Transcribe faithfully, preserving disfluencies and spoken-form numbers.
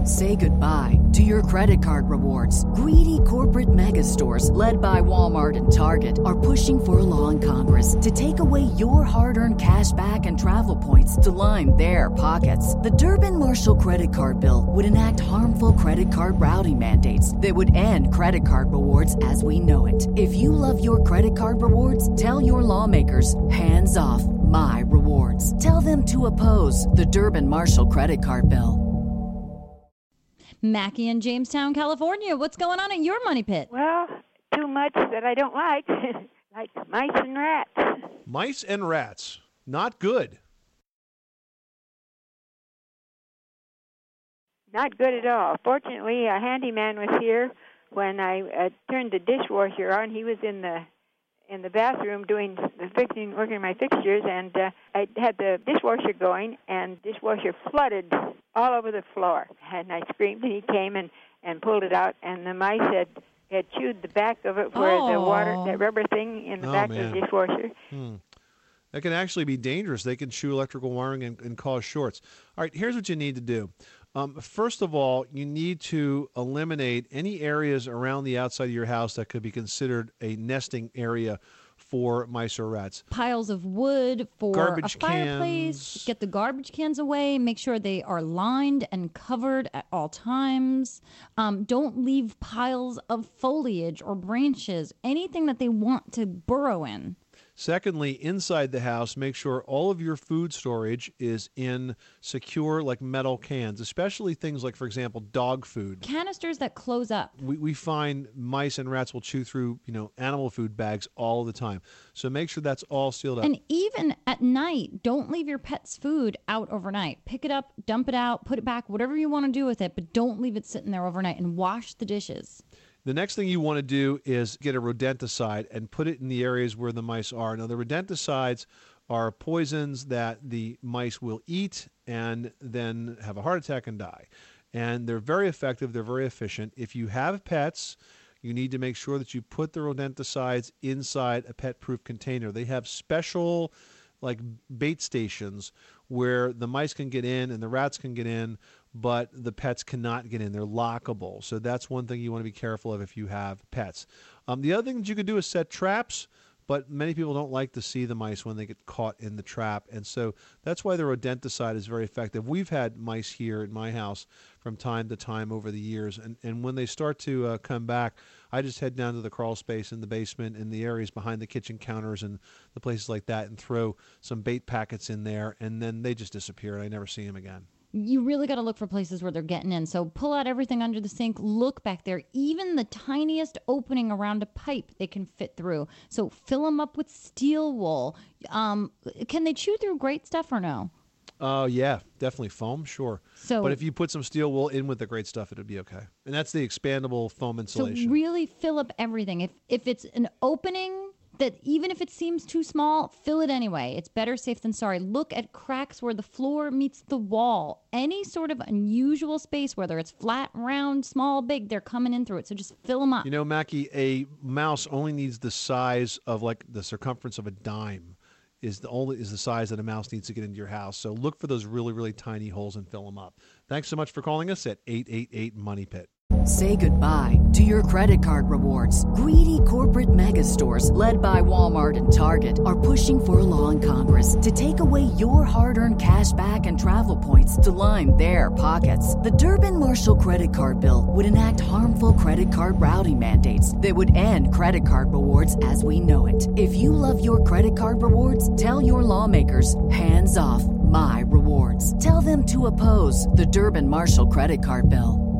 Say goodbye to your credit card rewards. Greedy corporate mega stores, led by Walmart and Target, are pushing for a law in Congress to take away your hard-earned cash back and travel points to line their pockets. The Durbin-Marshall credit card bill would enact harmful credit card routing mandates that would end credit card rewards as we know it. If you love your credit card rewards, tell your lawmakers, hands off my rewards. Tell them to oppose the Durbin-Marshall credit card bill. Mackie in Jamestown, California. What's going on in your money pit? Well, too much that I don't like, like mice and rats. Mice and rats. Not good. Not good at all. Fortunately, a handyman was here when I uh, turned the dishwasher on. He was in the in the bathroom doing the fixing, working my fixtures, and uh, I had the dishwasher going, and dishwasher flooded all over the floor. And I screamed, and he came and, and pulled it out, and the mice had, had chewed the back of it where oh. the water, that rubber thing in the oh, back man. of the dishwasher. Hmm. That can actually be dangerous. They can chew electrical wiring and, and cause shorts. All right, here's what you need to do. Um, first of all, you need to eliminate any areas around the outside of your house that could be considered a nesting area for mice or rats. Piles of wood for Garbage a fireplace. cans. Get the garbage cans away. Make sure they are lined and covered at all times. Um, don't leave piles of foliage or branches, anything that they want to burrow in. Secondly, inside the house, make sure all of your food storage is in secure, like metal cans, especially things like, for example, dog food. Canisters that close up. We we find mice and rats will chew through, you know, animal food bags all the time. So make sure that's all sealed up. And even at night, don't leave your pet's food out overnight. Pick it up, dump it out, put it back, whatever you want to do with it, but don't leave it sitting there overnight, and wash the dishes. The next thing you want to do is get a rodenticide and put it in the areas where the mice are. Now, the rodenticides are poisons that the mice will eat and then have a heart attack and die. And they're very effective. They're very efficient. If you have pets, you need to make sure that you put the rodenticides inside a pet-proof container. They have special, like, bait stations where the mice can get in and the rats can get in, but the pets cannot get in. They're lockable. So that's one thing you want to be careful of if you have pets. Um, the other thing that you could do is set traps, but many people don't like to see the mice when they get caught in the trap. And so that's why the rodenticide is very effective. We've had mice here in my house from time to time over the years. And, and when they start to uh, come back, I just head down to the crawl space in the basement and the areas behind the kitchen counters and the places like that and throw some bait packets in there. And then they just disappear and I never see them again. You really got to look for places where they're getting in. So pull out everything under the sink. Look back there. Even the tiniest opening around a pipe, they can fit through. So fill them up with steel wool. Um, can they chew through great stuff or no? Oh, uh, yeah, definitely foam, sure. So, but if you put some steel wool in with the great stuff, it'd be okay. And that's the expandable foam insulation. So really fill up everything. If if it's an opening that even if it seems too small, fill it anyway. It's better safe than sorry. Look at cracks where the floor meets the wall. Any sort of unusual space, whether it's flat, round, small, big, they're coming in through it. So just fill them up. You know, Mackie, a mouse only needs the size of like the circumference of a dime. Is the only is the size that a mouse needs to get into your house. So look for those really, really tiny holes and fill them up. Thanks so much for calling us at eight eight eight money pit. Say goodbye to your credit card rewards. Greedy corporate mega stores, led by Walmart and Target, are pushing for a law in Congress to take away your hard-earned cash back and travel points to line their pockets. The Durbin-Marshall credit card bill would enact harmful credit card routing mandates that would end credit card rewards as we know it. If you love your credit card rewards, tell your lawmakers, hands off my rewards. Tell them to oppose the Durbin-Marshall credit card bill.